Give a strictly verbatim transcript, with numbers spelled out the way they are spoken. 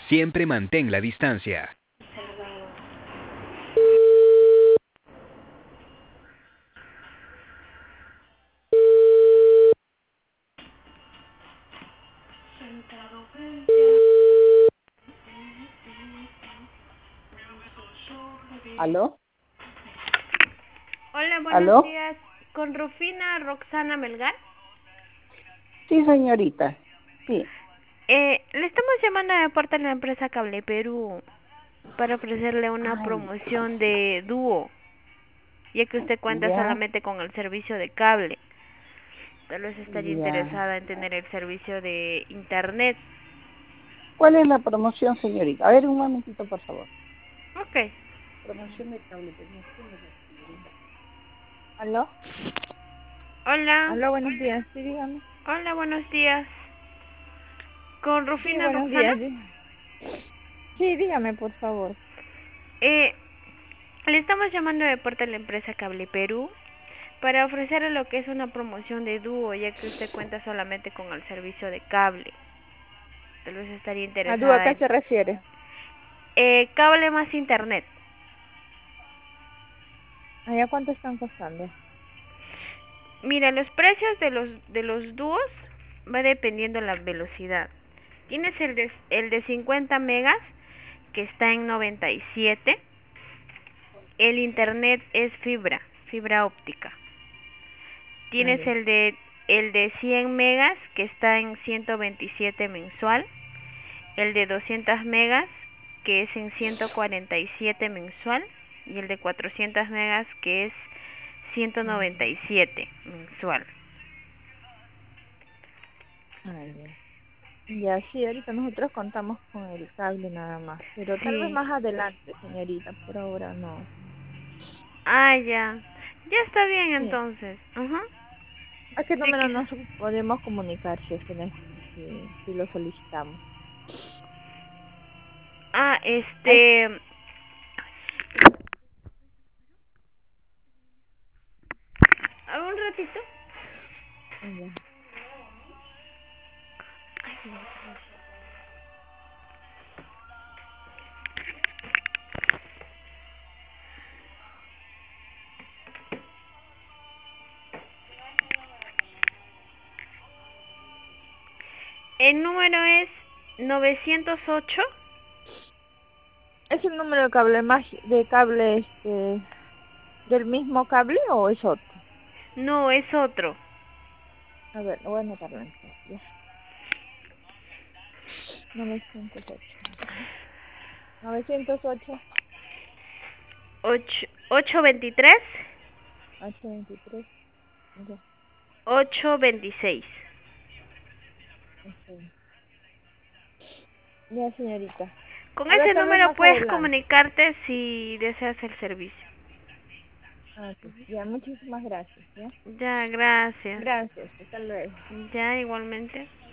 Siempre mantén la distancia. ¿Aló? Hola, buenos ¿Aló? días. Con Rufina Roxana Melgar. Sí, señorita. Sí. Eh, le estamos llamando de parte de la empresa Cable Perú para ofrecerle una Ay, promoción de dúo, ya que usted cuenta ya, solamente con el servicio de cable. Tal vez estaría ya. interesada en tener el servicio de internet. ¿Cuál es la promoción, señorita? A ver, un momentito, por favor. Ok. Promoción de cable. Perú. ¿Quién es la señorita? ¿Aló? Hola. Aló, buenos días. Sí, dígame. Hola, buenos días. Con Sí, Rufina buenos Roxana. días. dí- Sí, dígame, por favor. Eh, le estamos llamando de parte de la empresa Cable Perú para ofrecerle lo que es una promoción de dúo, ya que usted cuenta solamente con el servicio de cable. Tal vez estaría ¿A dúo a interesada qué en se refiere? eh, cable más internet. ¿Allá cuánto están costando? Mira, los precios de los de los dúos va dependiendo la velocidad. Tienes el de, el de cincuenta megas que está en noventa y siete. El internet es fibra, fibra óptica. Ah, Tienes ya. el de el de cien megas que está en ciento veintisiete mensual. El de doscientos megas que es en ciento cuarenta y siete mensual. Y el de cuatrocientos megas que es ciento noventa y siete mensual. Ah, ya. Ya, sí, ahorita nosotros contamos con el cable nada más, pero tal vez Sí. más adelante, señorita, por ahora no. Ah, ya. Ya está bien Sí. entonces. Ajá. ¿A qué Sí, número quizás. nos podemos comunicar si, es que ne- si, si lo solicitamos? Ah, Ay, este. ¿A un ratito? ya. El número es novecientos ocho. ¿Es el número de cable magi- de cable este del mismo cable o es otro? No, es otro. A ver, lo voy a anotarlo entonces, ya. novecientos ocho. Ajá. novecientos ocho, Ocho veintitrés. ocho veintitrés. Ya. Ocho veintiséis. Ok. Ya, señorita. Con A ver, ese tal vez número más puedes adelante. comunicarte si deseas el servicio. Ah, ok. Ya, muchísimas gracias, ¿ya? Ya, gracias. Gracias, hasta luego. Ya, igualmente.